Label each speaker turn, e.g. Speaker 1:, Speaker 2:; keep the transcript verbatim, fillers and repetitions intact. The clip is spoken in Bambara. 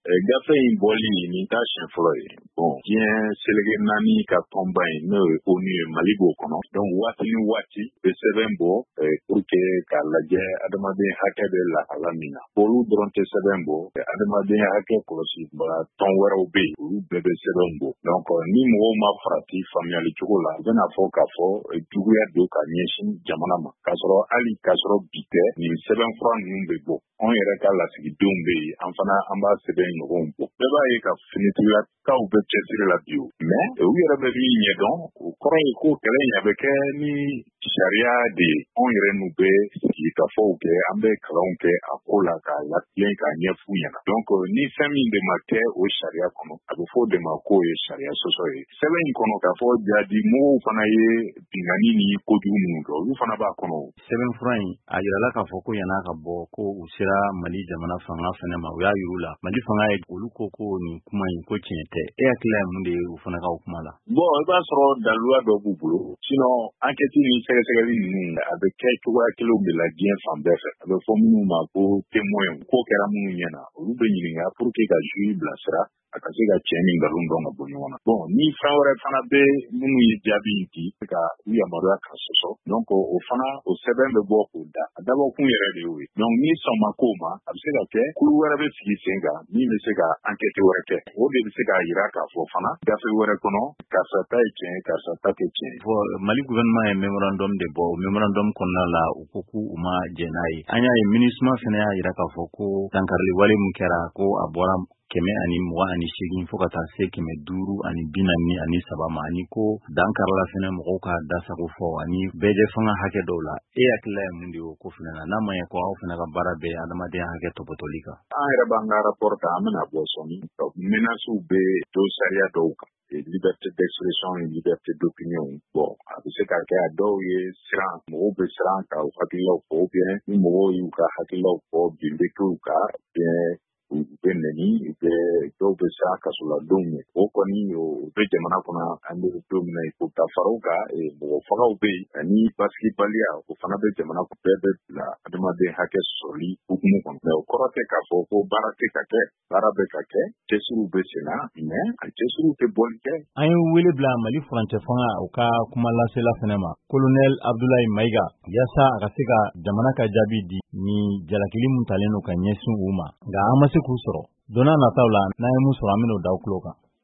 Speaker 1: gafe in bɔli nin t'a siɲɛ fɔlɔ ye. Bon diɲɛ selege naani ka tɔnba in n'o ye ONU ye Mali b'o kɔnɔ. Donc waati ni waati bɛ sɛbɛn bɔ pour que k'a lajɛ adamaden hakɛ bɛ lahala min na. Olu dɔrɔn tɛ sɛbɛn bɔ, adamaden hakɛ kɔlɔsibaga tɔn wɛrɛw bɛ yen, olu bɛɛ bɛ sɛbɛn bɔ. Donc ni mɔgɔw ma farati faamuyali cogo la, u bɛna fɔ k'a fɔ juguya don ka ɲɛsin jamana ma. K'a sɔrɔ hali k'a sɔrɔ bi tɛ nin sɛbɛn fura ninnu bɛ bɔ. Anw yɛrɛ ka lasigidenw bɛ yen, an fana an b'a sɛbɛn ɲɔgɔn bɔ. Bɛɛ b'a ye ka finitigilakaw bɛ cɛsiri la bi o. Mais u yɛrɛ bɛ min ɲɛdɔn, o kɔrɔ ye ko kɛlɛ in a bɛ kɛ ni sariya de ye. Anw yɛrɛ n'u bɛ sigikafɔw kɛ, an bɛ kalanw kɛ a ko la k'a latilen k'a ɲɛf'u ɲɛna. Donc ni fɛn min de ma kɛ o sariya kɔnɔ, a bɛ fɔ o de ma k'o ye sariya sɔsɔ ye. Sɛbɛn in kɔnɔ k'a fɔ jadi mɔgɔw fana ye bingani ni kojugu minnu kɛ, olu fana b'a kɔnɔ.
Speaker 2: Sɛbɛn fura in a yirala k'a fɔ ko yan'a ka bɔ ko u sera Mali jamana fanga fana ma, u y'a yiru la. Mali fanga ye olu ko ko nin kuma in ko tiɲɛ tɛ. E hakili ye mun de ye u fana ka o kuma la?
Speaker 1: Bon i b'a sɔrɔ daluya dɔ b'u bolo. Sinon enquête ni sɛgɛsɛgɛli ninnu a bɛ kɛ cogoya kelenw de la diɲɛ fan bɛɛ fɛ. A bɛ fɔ minnu ma ko témoin ko kɛra minnu ɲɛna, olu bɛ ɲininka pour que ka juge bilasira a ka se ka tiɲɛ ni nkalon dɔn ka bɔ ɲɔgɔn na. Bon ni fɛn wɛrɛ fana bɛ minnu ye jaabi in di ka u yamaruya ka sɔsɔ, donc o fana o sɛbɛn bɛ bɔ k'o da. A dabɔkun yɛrɛ de y'o ye. Donc ni sɔn ma k'o ma, a bɛ se ka kɛ kulu wɛrɛ bɛ sigi sen kan min bɛ se ka enquête wɛrɛ kɛ. O de bɛ se k'a jira k'a fɔ fana gafe wɛrɛ kɔnɔ karisa ta ye tiɲɛ karisa ta tɛ tiɲɛ.
Speaker 2: Mali gouvernement ye memorandum de bɔ, o memorandum kɔnɔna la u ko k'u ma jɛn n'a ye. An y'a ye MINUSMA fana y'a jira k'a fɔ ko dankarili wale min kɛra ko a bɔra kɛmɛ ani mugan ani seegin fo ka taa se kɛmɛ duuru ani bi naani ani saba ma, ani ko dankarila fana mɔgɔw ka dasago fɔ ani bɛɛ fanga hakɛ dɔw la. E hakilila ye mun de ye o ko fana na? N'a ma ɲɛ ko aw fana ka baara bɛɛ adamadenya hakɛ tɔpɔtɔli kan.
Speaker 1: An yɛrɛ b'an ka rapport ta, an bɛna bɔ sɔmi. Menaces bɛ do sariya dɔw kan. Liberté d'expression et liberté d'opinion. Bon, a bɛ se ka kɛ a dɔw ye siran, mɔgɔw bɛ siran ka u hakililaw fɔ, ou bien ni mɔgɔw y'u ka hakililaw fɔ bin bɛ k'u ka, bien u bɛ nɛni, u bɛ dɔw bɛ siran kasoladenw ɲɛ. O kɔni o bɛ jamana kɔnɔ an bɛ don min na ko ka fara u kan, mɔgɔ fagaw bɛ yen ani basigibaliya o fana bɛ jamana bɛɛ bɛ bila adamaden hakɛ sɔrɔli hukumu kɔnɔ. Mais o kɔrɔ tɛ k'a fɔ ko baara tɛ ka kɛ, baara bɛ ka kɛ, cɛsiriw bɛ sen na, mais a cɛsiriw tɛ bɔli kɛ.
Speaker 2: An ye wele bila Mali furancɛ fanga u ka kuma lasela fana ma, Colonel Abdoulaye Maiga, yaasa a ka se ka jamana ka jaabi di ni jalakili mun talen don ka ɲɛsin u ma. Nka an ma se k'u sɔrɔ. Donna nataw la n'an ye mun sɔrɔ an bɛn'o da u tulo kan.